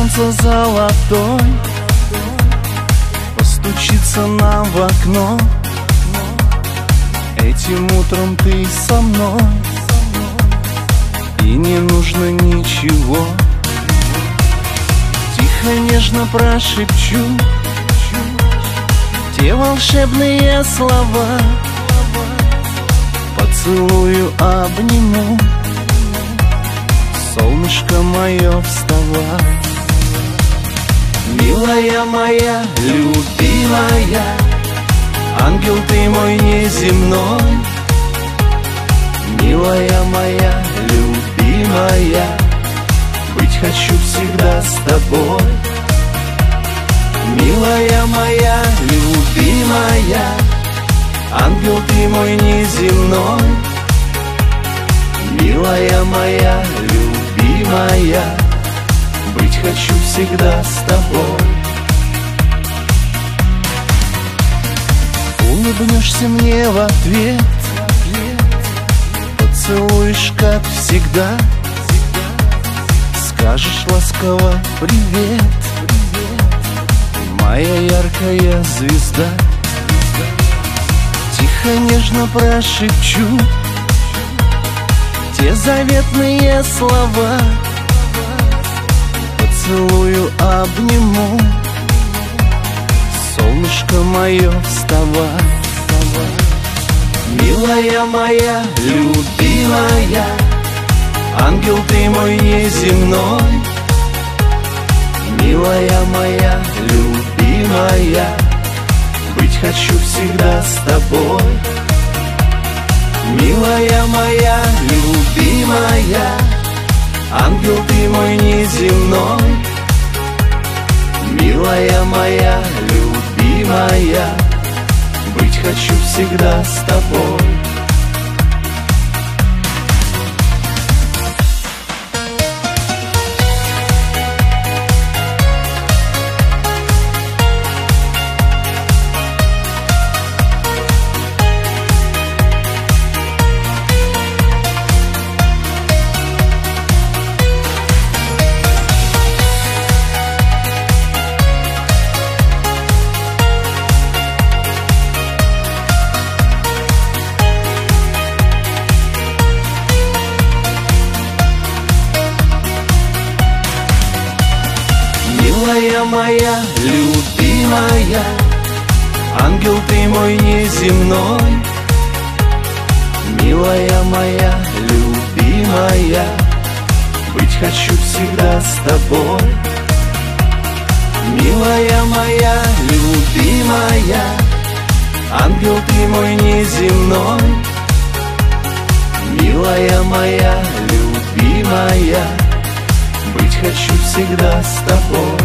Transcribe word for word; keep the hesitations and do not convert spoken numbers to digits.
солнца золотой постучится нам в окно. Этим утром ты со мной, и не нужно ничего. Тихо, нежно прошепчу те волшебные слова, поцелую, обниму. Солнышко мое, вставай. Милая моя, любимая, ангел ты мой неземной. Милая моя, любимая, быть хочу всегда с тобой. Милая моя, любимая, ангел ты мой неземной. Милая моя, любимая, быть хочу всегда с тобой. Улыбнешься мне в ответ, поцелуешь, как всегда, скажешь ласково привет, моя яркая звезда. Тихо, нежно прошепчу те заветные слова, поцелую, обниму. Солнышко мое, вставай. Милая моя, любимая, ангел ты мой неземной. Милая моя, любимая, быть хочу всегда с тобой. Милая моя, любимая, ангел ты мой неземной. Милая моя, любимая, быть хочу всегда с тобой. Милая моя, любимая, ангел ты мой неземной. Милая моя, любимая, быть хочу всегда с тобой. Милая моя, любимая, ангел ты мой неземной. Милая моя, любимая, быть хочу всегда с тобой.